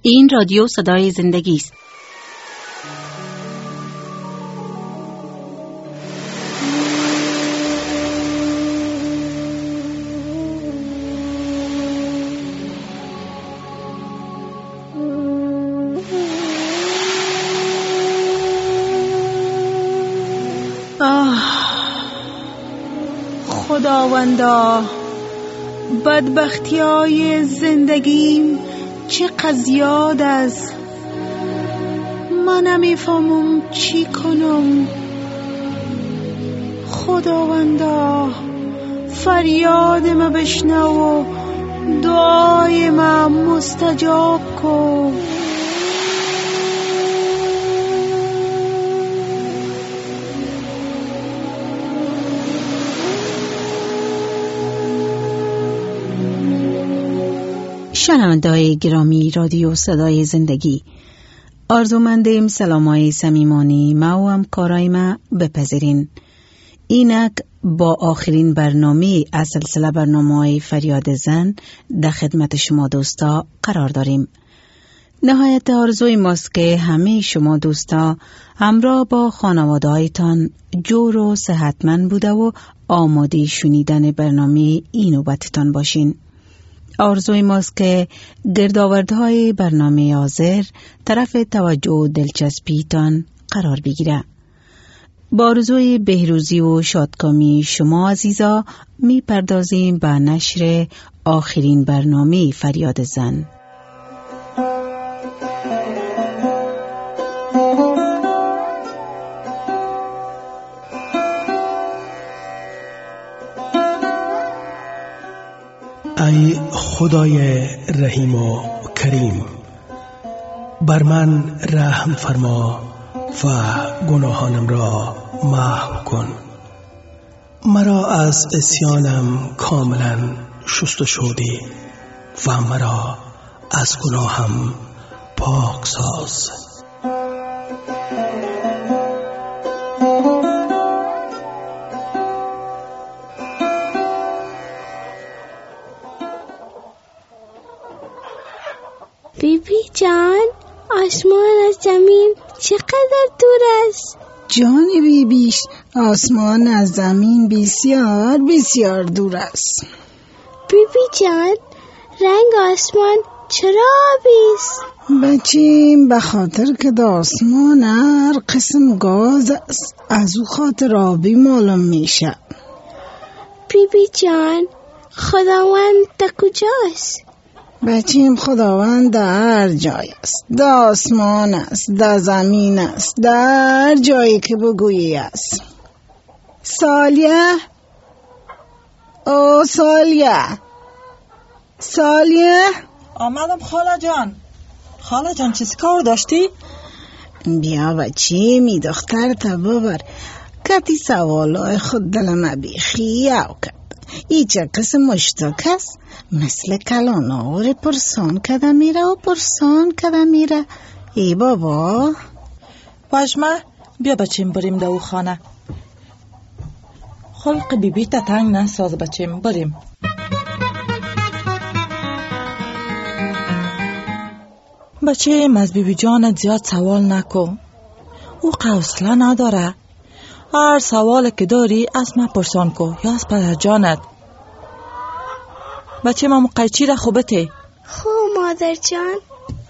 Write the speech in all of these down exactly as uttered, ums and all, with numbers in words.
این رادیو صدای زندگی است. آه خداوندا، بدبختی های زندگیم چه زیاد است. من نمیفهمم چی کنم. خداوندا فریاد ما بشنو و دعای ما مستجاب کن. شنونده‌های گرامی رادیو صدای زندگی، آرزومندیم سلامای صمیمانه ما و همکارای ما بپذیرین. اینک با آخرین برنامه از سلسله برنامه‌های فریاد زن در خدمت شما دوستا قرار داریم. نهایت آرزوی ماست که همه شما دوستا همراه با خانواده‌هایتان جور و صحتمند بوده و آماده شنیدن برنامه این نوبتتان باشین. آرزوی ماست که گردآوردهای برنامه حاضر طرف توجه و دلچسپیتان قرار بگیره. با آرزوی بهروزی و شادکامی شما عزیزا می پردازیم به نشر آخرین برنامه فریاد زن. ای خدای رحیم و کریم، بر من رحم فرما و گناهانم را محو کن. مرا از عصیانم کاملا شست و شودی و مرا از گناهم پاک ساز. بی بی جان، آسمان از زمین چقدر دور است؟ جان بی بیش، آسمان از زمین بسیار بسیار دور است. بی بی جان، رنگ آسمان چرا آبی است؟ بچیم به خاطر که در آسمان هر قسم گاز است، از او خاطر آبی معلوم میشه. بی بی جان، خداوند در کجاست؟ بچیم خداوند در جای است، در آسمان است، در زمین است، در جایی که بگویی است. سالیه، او سالیه، سالیه. آمدم خاله جان. خاله جان چیز کار داشتی؟ بیا بچی می دختر تا ببر. کتی سوالای خود دلم بیخی او کرد. ایچه قسم مشتاک است، مثل کلان آور پرسان کده میره و پرسان کده میره. ای بابا واجمه بیا بچیم بریم دو خانه. خلق بی بی تا تنگ نساز بچیم بریم. بچیم از بی بی جانت زیاد سوال نکن، او حوصله نداره. هر سوال که داری از من پرسان کن یا از پدر جانت. بچه ما قیچی را خوبته. خو مادر جان.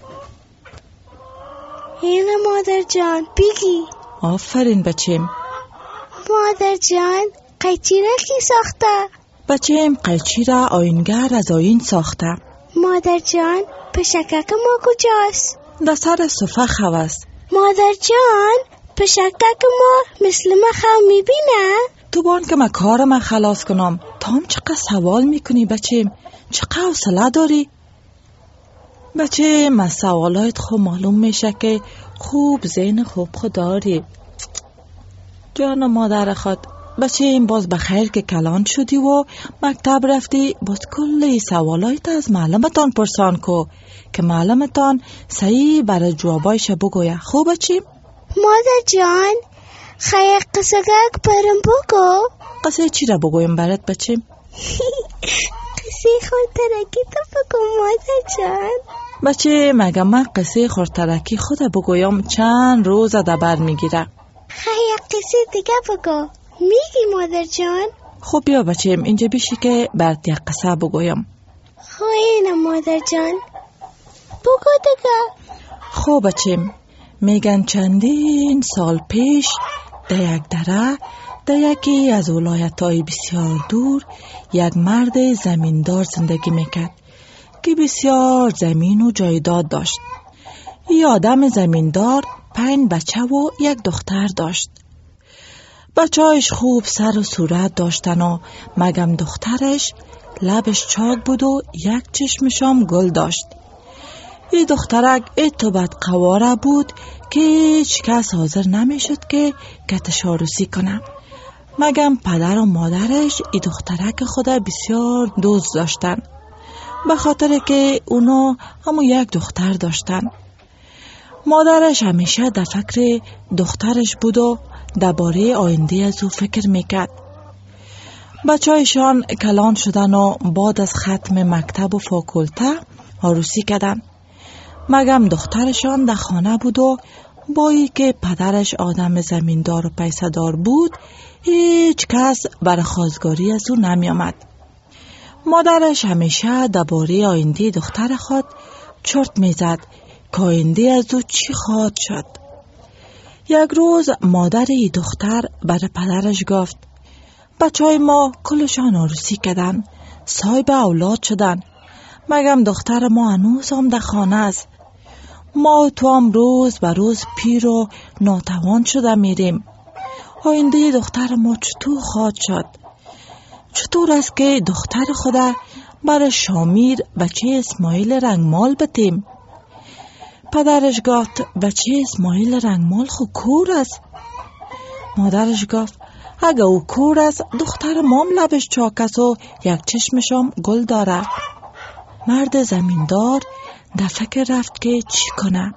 اینه مادر جان بگی. آفرین بچیم. مادر جان قیچی را کی ساخته؟ بچیم قیچی را آینگر از آین ساخته. مادر جان پشکک ما کجاست؟ در سر صفحه خو است. مادر جان پشکک ما مثل ما خو میبینه؟ تو بان که ما کار ما خلاص کنم تا هم چقدر سوال میکنی بچیم؟ چقدر حوصله داری؟ بچیم از سوالایت خوب معلوم میشه که خوب ذهن خوب خود داری. جان مادر خود بچیم باز بخیر که کلان شدی و مکتب رفتی. باز کلی سوالایت از معلمتان پرسان کو که معلمتان صحیح برای جوابایش بگویه. خوب بچیم؟ مادر جان خیلی قصه گک برم بگو. قصه چی را بگویم برات بچیم؟ قصه خورترکی تو بگو مادر جان. بچه مگه من قصه خورترکی خود بگویم چند روز دبر میگیره. خیلی قصه دیگه بگو. میگی مادر جان؟ خب بیا بچه اینجا بیشی که برات یک قصه بگویم. خواهی مادر جان بگو دیگه. خب بچه میگن چندین سال پیش در یک دره در یکی از ولایت‌های بسیار دور یک مرد زمیندار زندگی میکرد که بسیار زمین و جایداد داشت. این آدم زمیندار پنج بچه و یک دختر داشت. بچه‌هایش خوب سر و صورت داشتن و مگم دخترش لبش چاک بود و یک چشمشام گل داشت. این دخترک ایتو بد قواره بود که هیچ کس حاضر نمیشد که کتش عروسی کنه. مگم پدر و مادرش این دخترک خود بسیار دوست داشتن به خاطر که اونا همون یک دختر داشتن. مادرش همیشه در فکر دخترش بود و درباره آینده از او فکر میکرد. بچه هایشان کلان شدن و بعد از ختم مکتب و فاکولته عروسی کردن. مگم دخترشان در خانه بود و با ای که پدرش آدم زمیندار و پیسه‌دار بود هیچ کس برای خواستگاری از او نمی آمد. مادرش همیشه درباره آینده دختر خود چرت می زد که آینده از او چی خواهد شد. یک روز مادر ای دختر برای پدرش گفت بچه های ما کلشان عروسی کردن، صاحب اولاد شدن، مگم دختر ما هنوز هم در خانه است. ما تو هم روز به روز پیر و ناتوان شده میریم. آینده دختر ما چطور خواهد شد؟ چطور است که دختر خدا برای شامیر بچه اسماعیل رنگمال بتیم؟ پدرش گفت بچه اسماعیل رنگمال خو کور است. مادرش گفت اگه او کور است دختر مام لبش چاک است و یک چشمشم گل داره. مرد زمیندار در فکر رفت که چی کنه.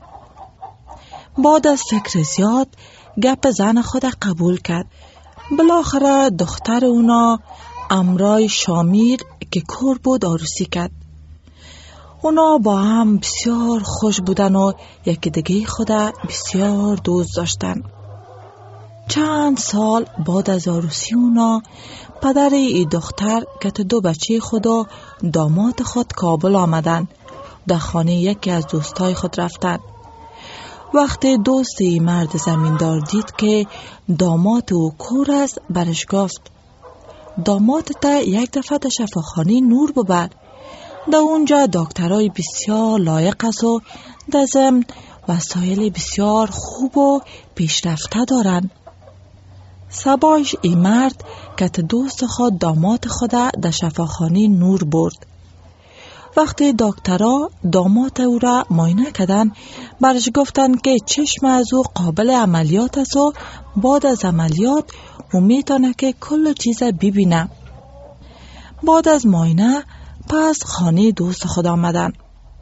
بعد از فکر زیاد گپ زن خود قبول کرد. بالاخره دختر اونا امرای شامیر که کور بود عروسی کرد. اونا با هم بسیار خوش بودن و یکی دیگه خود بسیار دوست داشتن. چند سال بعد از عروسی اونا پدر ای دختر که دو بچه خود و داماد خود کابل آمدن. در خانه یکی از دوستای خود رفتن. وقتی دوست ای مرد زمیندار دید که داماد او کور است برش گفت داماد تا یک دفعه در شفاخانه نور ببر. در اونجا دکترای بسیار لایق است و در ضمن وسایل بسیار خوب و پیشرفته دارن. صباحش این مرد که دوست خود داماد خود در شفاخانه نور برد. وقتی دکترها داماد او را معاینه کردن برش گفتن که چشم از او قابل عملیات است و بعد از عملیات او میتونه که کل چیز ببینه. بعد از معاینه پس خانه دوست خود آمدن.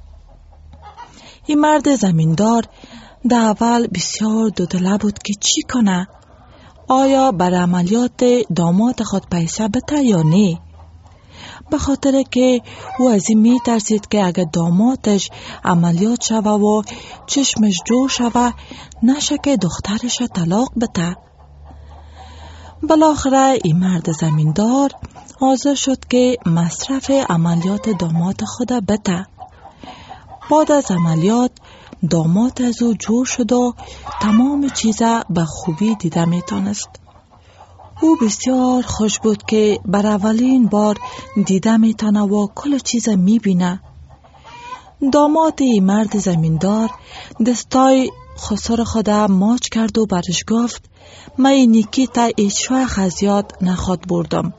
این مرد زمیندار در اول بسیار دودله بود که چی کنه. آیا بر عملیات داماد خود پیسه بده یا نه؟ به خاطر که او از این می ترسید که اگر دامادش عملیات شوه و چشمش جور شوه نشه که دخترش طلاق بده. بالاخره این مرد زمیندار حاضر شد که مصرف عملیات داماد خود بده. بعد از عملیات داماد از او جور شد و تمام چیزا به خوبی دیده می تانست. او بسیار خوش بود که بر اولین بار دیده می تانه و کل چیز می بینه. داماد مرد زمیندار دستای خسر خود ماچ کرد و برش گفت من نیکی تا ایچ وقت از یاد نخواد بردم.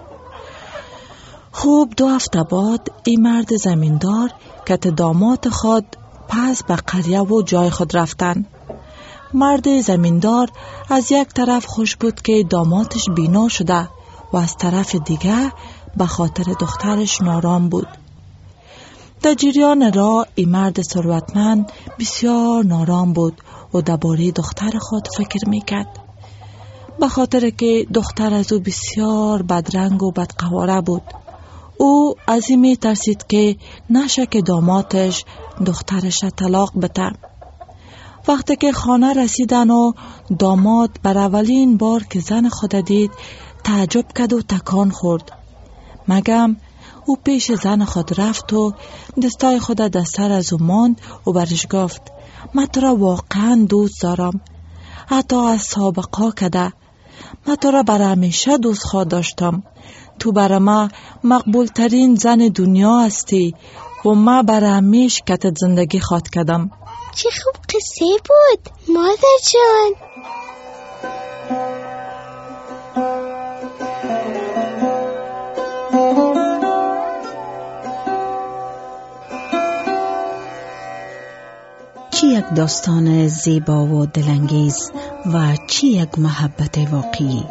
خوب دو هفته بعد این مرد زمیندار که داماد خود پس به قریه و جای خود رفتن. مرد زمیندار از یک طرف خوش بود که دامادش بینا شده و از طرف دیگه به خاطر دخترش نارام بود. در جریان راه این مرد ثروتمند بسیار نارام بود و درباره دختر خود فکر میکرد. به خاطر که دختر از او بسیار بدرنگ و بدقواره بود. او از این می ترسید که نشه که دامادش دخترش طلاق بده. وقتی که خانه رسیدن و داماد بر اولین بار که زن خود دید تعجب کرد و تکان خورد. مگم او پیش زن خود رفت و دستای خود دستر از او ماند و برش گفت من تو را واقعا دوست دارم، حتی از سابقا کده. من تو را بر همیشه دوست خواه داشتم. تو بر ما مقبول ترین زن دنیا هستی و من بر همیش کتت زندگی خواد کدم. چه خوب قصه بود مادر جان. چی یک داستان زیبا و دلانگیز و چی یک محبت واقعی.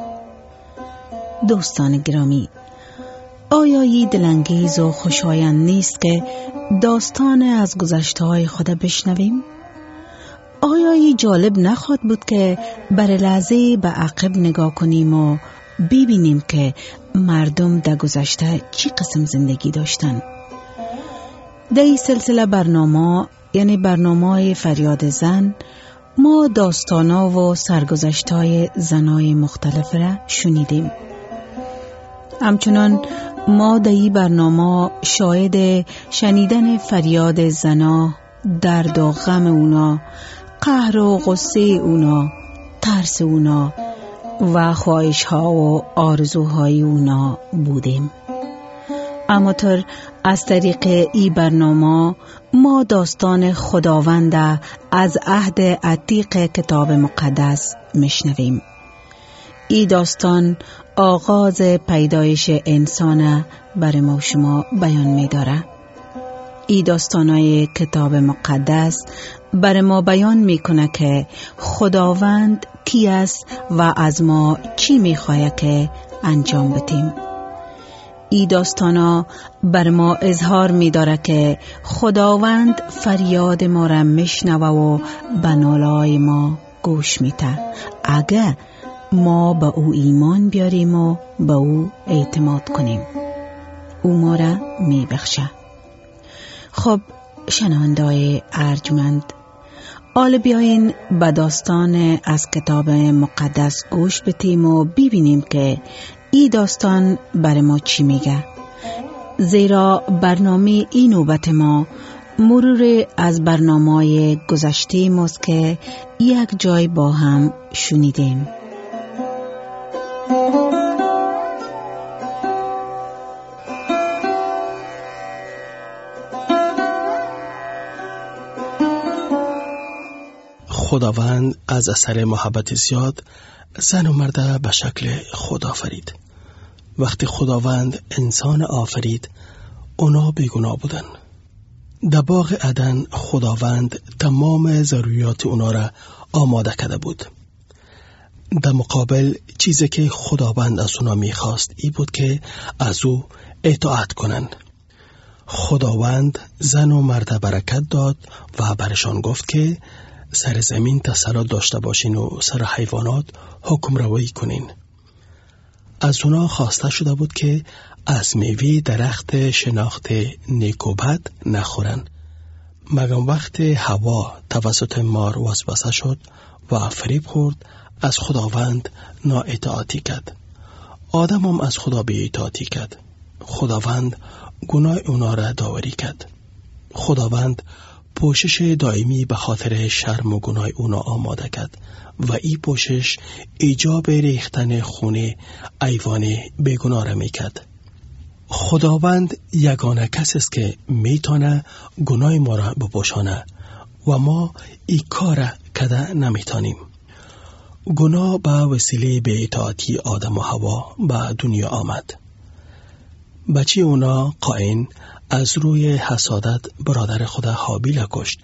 دوستان گرامی، آیا این دلانگیز و خوشایند نیست که داستان از گذشته‌های خود بشنویم؟ آیا این جالب نخواد بود که بر لحظه به عقب نگاه کنیم و ببینیم که مردم در گذشته چی قسم زندگی داشتن؟ در این سلسله برنامه، یعنی برنامه فریاد زن، ما داستانا و سرگذشت‌های زنای مختلف را شنیدیم. همچنان ما در این برنامه شاهد شنیدن فریاد زنا، درد و غم اونا، قهر و غصه اونا، ترس اونا و خواهش‌ها و آرزوهای اونا بودیم. اما تر از طریق این برنامه ما داستان خداوند از عهد عتیق کتاب مقدس میشنویم. این داستان آغاز پیدایش انسان برای ما شما بیان می داره. این داستانای کتاب مقدس برای ما بیان می کنه که خداوند کی است و از ما چی می خواهد که انجام بدیم. این داستانا بر ما اظهار می داره که خداوند فریاد ما را میشنوه و به ناله‌های ما گوش میده اگه ما به او ایمان بیاریم و به او اعتماد کنیم. او ما را می بخشه. خب شنونده‌های ارجمند، حالا بیاین به داستان از کتاب مقدس گوش بدیم و ببینیم که این داستان برای ما چی میگه. زیرا برنامه این نوبت ما مرور از برنامه گذشته ماست که یک جای با هم شنیدیم. خداوند از اثر محبت زیاد زن و مرد به شکل خدا آفرید. وقتی خداوند انسان آفرید، اونا بیگناه بودن. در باغ عدن خداوند تمام ضروریات اونا را آماده کرده بود. در مقابل چیزی که خداوند از اونا میخواست ای بود که از او اطاعت کنن. خداوند زن و مرد برکت داد و برشان گفت که سر زمین تسلط داشته باشین و سر حیوانات حکم روایی کنین. از اونا خواسته شده بود که از میوه درخت شناخت نیک و بد نخورن. مگم وقت حوا توسط مار وسوسه شد و فریب خورد، از خداوند نااطاعتی کرد. آدم هم از خدا بی اطاعتی کرد. خداوند گناه اونا را داوری کرد. خداوند پوشش دائمی به خاطر شرم و گناه اونا آماده کرد و این پوشش ایجاب ریختن خون ایوان بیگناه را میکرد. خداوند یگانه کسی است که میتونه گناه ما را بپوشانه و ما این کار کرده نمیتونیم. گناه به وسیله به اطاعتی آدم و حوا به دنیا آمد. بچه اونا قاین از روی حسادت برادر خود هابیل کشت.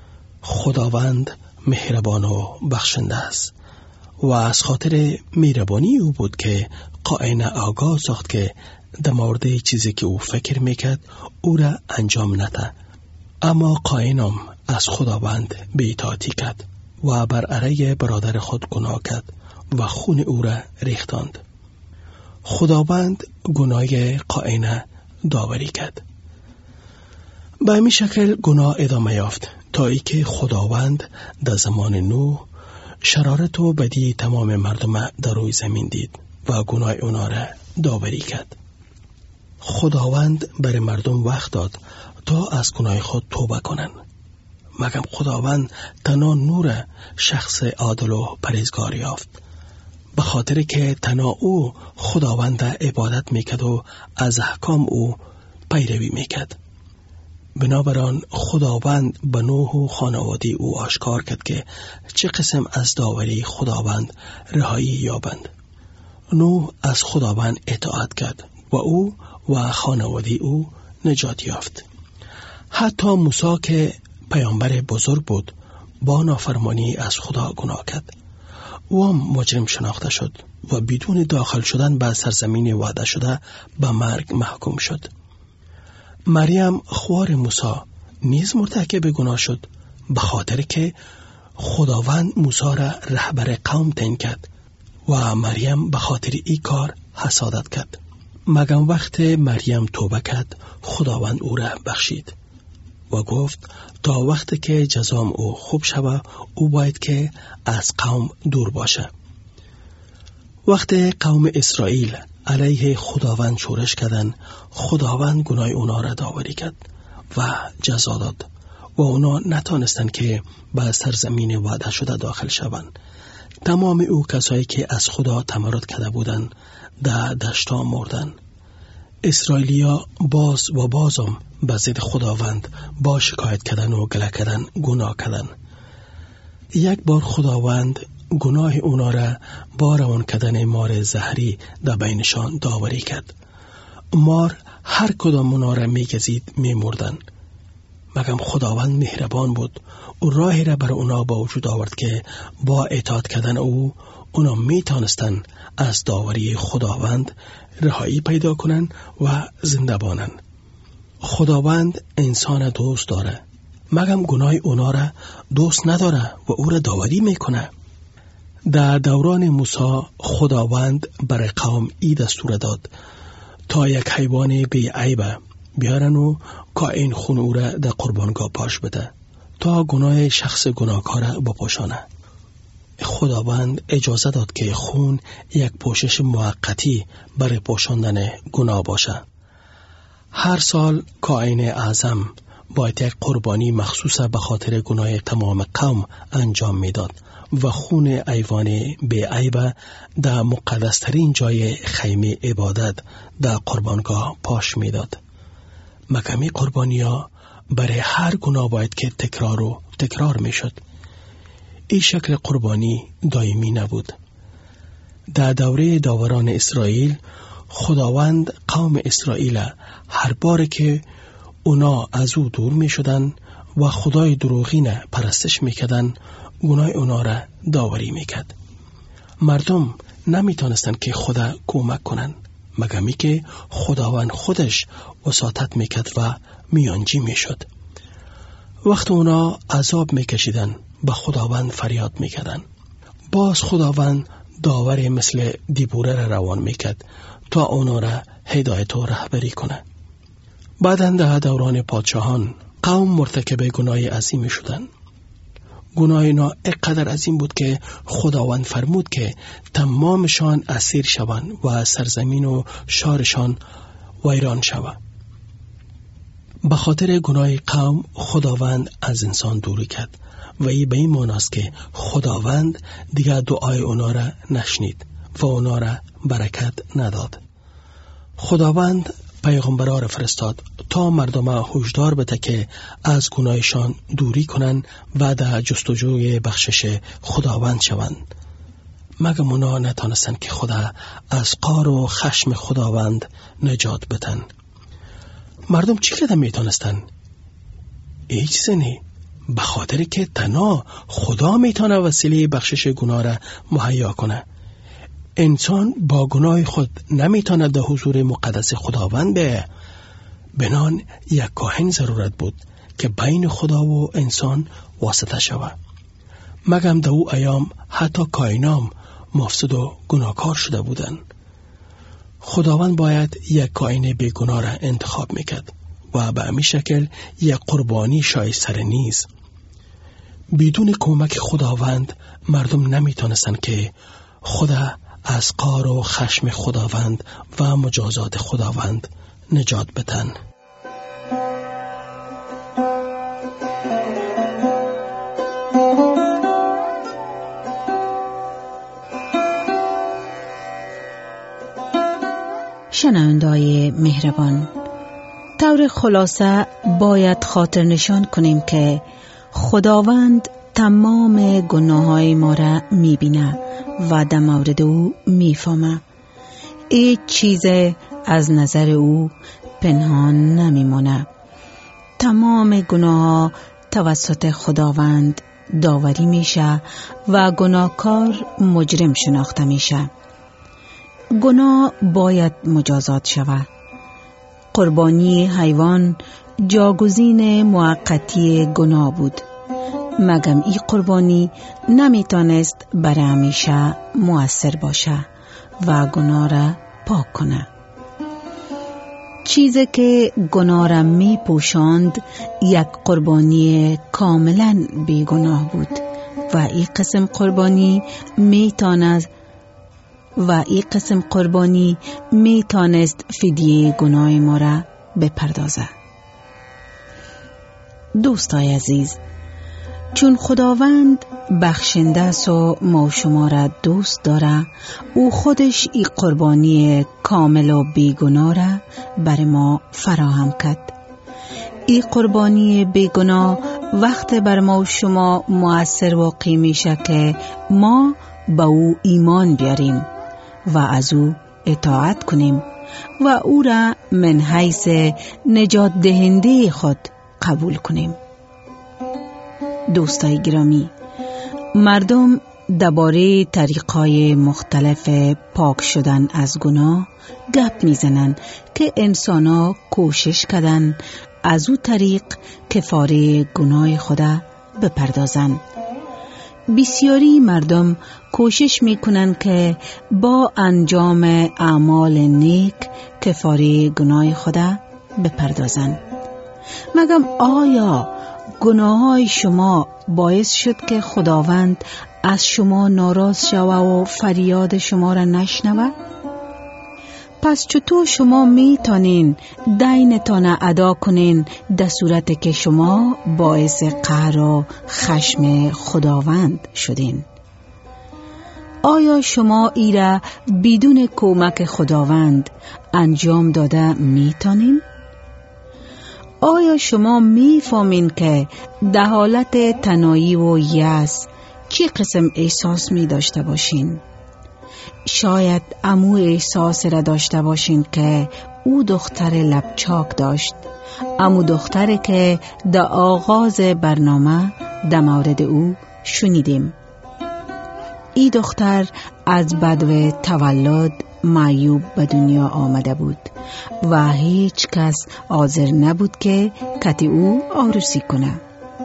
خداوند مهربان و بخشنده است و از خاطر مهربانی او بود که قاین آگاه ساخت که در مورد چیزی که او فکر میکرد او را انجام نده. اما قاین هم از خداوند بی‌اطاعتی کرد و بر علیه برادر خود گناه کرد و خون او را ریختاند. خداوند گناه قاین داوری کرد. به همین شکل گناه ادامه یافت تا ای که خداوند در زمان نوح شرارت و بدی تمام مردم در روی زمین دید و گناه اونا را داوری کرد. خداوند برای مردم وقت داد تا از گناه خود توبه کنند. مگر خداوند تنها نور شخص عادل و پرهیزگار یافت، به خاطر که تنها او خداوند عبادت میکرد و از احکام او پیروی میکرد. بنابراین خداوند به نوح و خانواده او آشکار کرد که چه قسم از داوری خداوند رهایی یابند. نوح از خداوند اطاعت کرد و او و خانواده او نجات یافت. حتی موسی که پیامبر بزرگ بود با نافرمانی از خدا گناه کرد. او هم مجرم شناخته شد و بدون داخل شدن به سرزمین وعده شده به مرگ محکوم شد. مریم خوار موسی نیز مرتکب گناه شد، به خاطر که خداوند موسی را رهبر قوم تعیین کرد و مریم به خاطر این کار حسادت کرد. مگر وقت مریم توبه کرد خداوند او را بخشید و گفت تا وقتی که جزام او خوب شود او باید که از قوم دور باشه. وقتی قوم اسرائیل علیه خداوند شورش کردند، خداوند گناه اونا را داوری کرد و جزا داد و اونا نتانستند که به سرزمین وعده شده داخل شوند. تمام او کسایی که از خدا تمرد کرده بودند در دشتا مردند. اسرائیلیا باز و بازم به ضد خداوند با شکایت کردن و گله کردن گناه کردن. یک بار خداوند گناه اونا را با روان کردن مار زهری در بینشان داوری کرد. مار هر کدام اونا را می گزید می مردن. مگر خداوند مهربان بود و راهی را بر اونا با وجود آورد که با اطاعت کردن او اونا می تانستن از داوری خداوند رهایی پیدا کنن و زنده بانن. خداوند انسان دوست داره، مگر گناه اونا را دوست نداره و او را داوری میکنه. در دوران موسی خداوند برای قوم ای دستور داد تا یک حیوان بی عیبه بیارن و کائن خون او را در قربانگاه پاش بده تا گناه شخص گناهکار را بپوشانه. خداوند اجازه داد که خون یک پوشش موقتی برای پوشاندن گناه باشه. هر سال کائن اعظم باید یک قربانی مخصوص به خاطر گناه تمام قوم انجام میداد و خون حیوان بی عیب در مقدسترین جای خیمه عبادت در قربانگاه پاش میداد. مکمی قربانی ها برای هر گناه باید که تکرار و تکرار میشد. این شکل قربانی دائمی نبود. در دوره داوران اسرائیل خداوند قوم اسرائیل هر بار که اونا از او دور می شدن و خدای دروغین پرستش می کردن گناه اونا را داوری می کرد. مردم نمی تانستن که خدا کمک کنن مگر می که خداوند خودش وساطت می کرد و میانجی می شد. وقت اونا عذاب می کشیدن به خداوند فریاد می کردن. باز خداوند داور مثل دیبوره را روان می کرد تا اونا را هدایت و رهبری کنه. بعداً در دوران پادشاهان قوم مرتکب گناه عظیم شدند. گناه اینا اینقدر عظیم بود که خداوند فرمود که تمامشان اسیر شوند و سرزمین و شهرشان ویران شود. به خاطر گناه قوم خداوند از انسان دوری کرد و این به این معنی است که خداوند دیگر دعای اونا را نشنید و اونا را برکت نداد. خداوند پیغمبرها را فرستاد تا مردم هشدار بده که از گناهشان دوری کنند و در جستجوی بخشش خداوند شوند. مگر اونا نتانستند که خدا از قار و خشم خداوند نجات بدن. مردم چی کردن میتونستن؟ هیچ چیز نی. به خاطر که تنها خدا میتونه وسیله بخشش گناه را مهیا کنه. انسان با گناه خود نمیتونه در حضور مقدس خداوند به بنان یک کاهن ضرورت بود که بین خدا و انسان واسطه شود. مگم در او ایام حتی کاهنام مفسد و گناهکار شده بودند. خداوند باید یک کائن بیگناه را انتخاب میکرد و به همین شکل یک قربانی شایستر نیست. بدون کمک خداوند مردم نمیتونستن که خدا از قار و خشم خداوند و مجازات خداوند نجات بدن. شنونده‌های مهربان، طور خلاصه باید خاطر نشان کنیم که خداوند تمام گناه‌های ما را می‌بینه و در مورد او می‌فهمه. هیچ چیز از نظر او پنهان نمی‌مانه. تمام گناه‌ها توسط خداوند داوری میشه و گناهکار مجرم شناخته میشه. گناه باید مجازات شود. قربانی حیوان جاگزین موقتی گناه بود، مگم این قربانی نمیتونست برای همیشه مؤثر باشه و گناه را پاک کنه. چیزی که گناه را می پوشاند یک قربانی کاملا بیگناه بود و این قسم قربانی میتواند و این قسم قربانی میتونست فدیه گناه ما را بپردازه. دوستای عزیز، چون خداوند بخشنده است و ما شما را دوست داره، او خودش این قربانی کامل و بیگناه را بر ما فراهم کرد. این قربانی بیگناه وقت بر ما و شما مؤثر واقع میشه که ما به او ایمان بیاریم و از او اطاعت کنیم و او را من حیث نجات دهنده خود قبول کنیم. دوستای گرامی، مردم درباره طریق‌های مختلف پاک شدن از گناه گپ میزنن که انسان‌ها کوشش کردن از او طریق کفاره گناه خدا بپردازن. بسیاری مردم کوشش میکنن که با انجام اعمال نیک کفاره گناه خدا بپردازن. مگم آیا گناههای شما باعث شد که خداوند از شما ناراض شوه و فریاد شما را نشنوه؟ پس چطور شما میتونین دینتان ادا کنین در صورت که شما باعث قهر و خشم خداوند شدین؟ آیا شما ای را بدون کمک خداوند انجام داده میتونین؟ آیا شما میفهمین که در حالت تنهایی و یأس چی قسم احساس می داشته باشین؟ شاید امو احساس را داشته باشین که او دختر لبچاک داشت، امو دختری که در آغاز برنامه در مورد او شنیدیم. ای دختر از بدو تولد معیوب به دنیا آمده بود و هیچ کس حاضر نبود که کتی او عروسی کنه.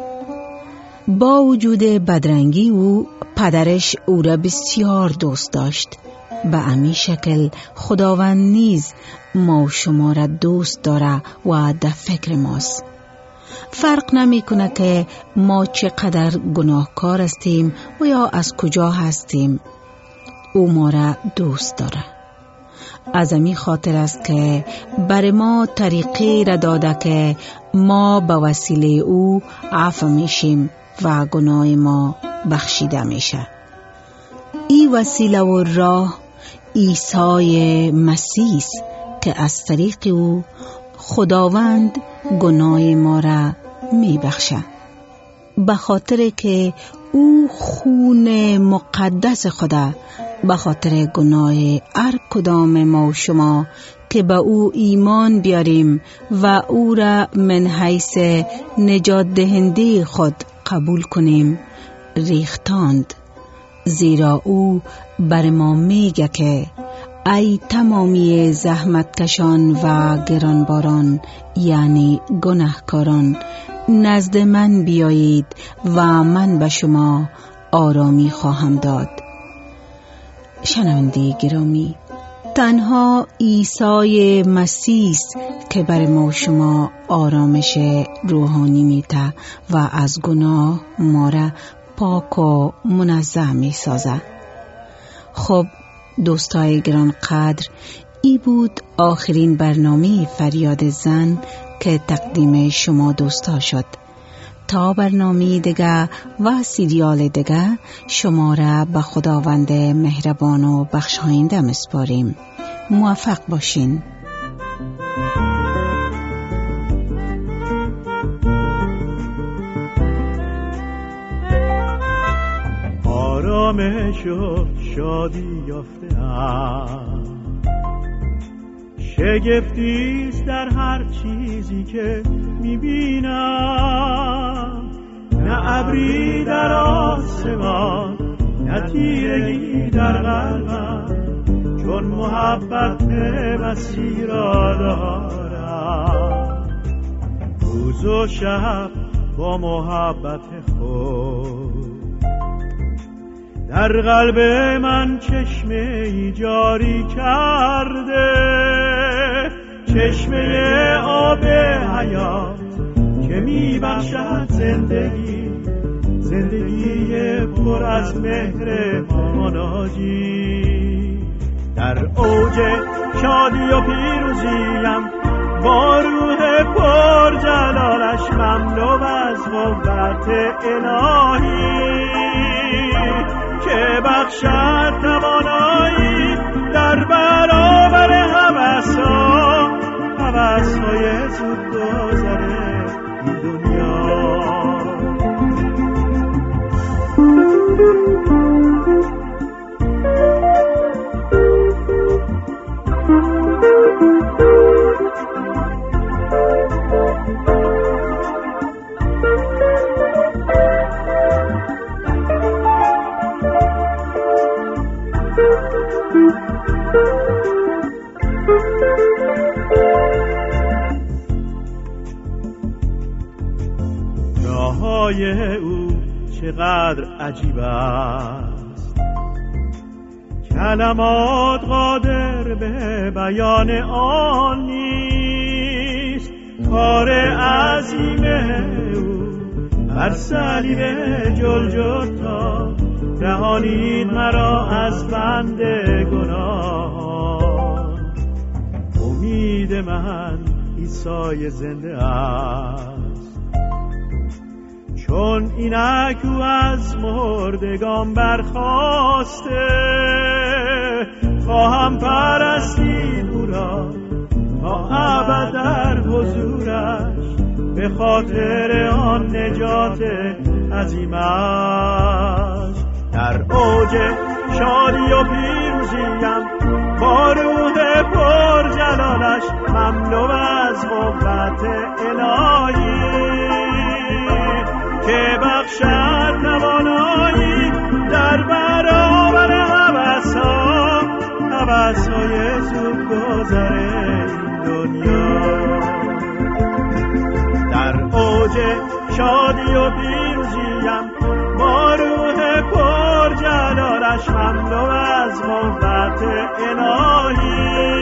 با وجود بدرنگی او، پدرش او را بسیار دوست داشت. به همین شکل خداوند نیز ما و شما را دوست داره و در فکر ماست. فرق نمی کنه که ما چقدر گناهکار هستیم و یا از کجا هستیم، او ما را دوست داره. از همین خاطر است که بر ما طریقی را داده که ما به وسیله او عفو میشیم و گناه ما بخشیده میشه. این وسیله و راه عیسی مسیح است که از طریق او خداوند گناه ما را میبخشه. به خاطر که او خون مقدس خدا به خاطر گناه هر کدام ما و شما که به او ایمان بیاریم و او را من حیث نجات دهنده خود قبول کنیم ریختاند، زیرا او بر ما میگه که ای تمامی زحمتکشان و گرانباران یعنی گناهکاران نزد من بیایید و من به شما آرامی خواهم داد. شنونده گرامی، تنها عیسی مسیح است که بر ما شما آرامش روحانی میده و از گناه ما را پاک و منظم می سازه. خب دوستای گران قدر، ای بود آخرین برنامه فریاد زن که تقدیم شما دوستا شد. تا برنامه دیگه و سریال دیگه شما را به خداوند مهربان و بخشاینده مسپاریم. موفق باشین. آرامش و شادی یافته‌ام، شگفتیست در هر چیزی که میبینم، نه ابری در آسمان نه تیرگی در قلبم، چون محبت مسیح را دارم. روز و شب با محبت خود در قلب من چشمه ای جاری کرده، چشمه آب حیات که می بخشد زندگی، زندگی پر از مهر مناجی. در اوج شادی و پیروزیم با روح پر جلالش، مملو از قوت الهی که بخشد توانایی در برابر هوس‌ها، هوس‌های زود گذر این دنیا. راه‌های او چقدر عجیب است، کلمات قادر به بیان آن نیست. کار عظیم او بر صلیب جلجتا، رهانید مرا از بند گناه. امید من عیسی زنده است، چون اینک او از مردگان برخاسته. خواهم پرستید او را تا ابد در حضورش، به خاطر آن نجات عظیمش. در اوج شادی و پیروزیم با روح پر جلالش، مملو از قوت الهی که بخشد توانایی در برابر هوس‌ها، هوس‌های زود گذر این دنیا. در اوج شادی و پیروزیم با روح پر جلالش، مملو از قوت الهی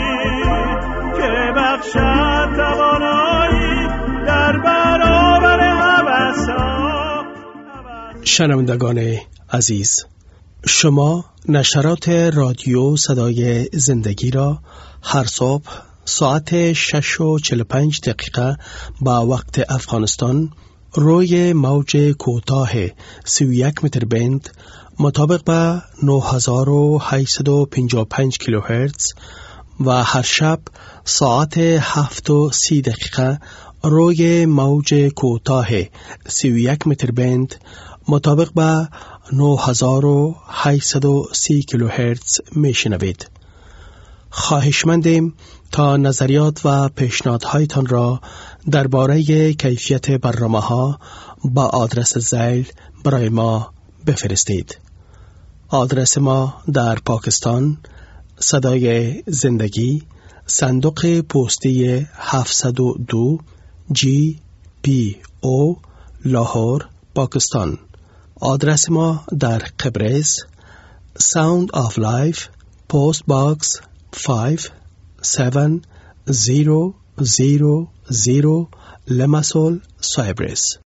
که بخشد توانایی در برابر هوس‌ها. شنوندگان عزیز، شما نشرات رادیو صدای زندگی را هر صبح ساعت شش و چهل و پنج دقیقه با وقت افغانستان روی موج کوتاه سی و یک متر بند مطابق با نه هزار و هشتصد و پنجاه و پنج کیلوهرتز و هر شب ساعت هفت و سی دقیقه روی موج کوتاه سی و یک متر بند مطابق با نه هزار و هشتصد و سی کیلوهرتز میشنوید. خواهشمندیم تا نظریات و پیشنهادهایتان را درباره کیفیت برنامه‌ها با آدرس ذیل برای ما بفرستید. آدرس ما در پاکستان، صدای زندگی، صندوق پستی هفتصد و دو جی پی او لاهور، پاکستان. آدرس ما در قبرس، ساوند آف لایف، پست باکس five seven zero zero zero Limassol, Cyprus.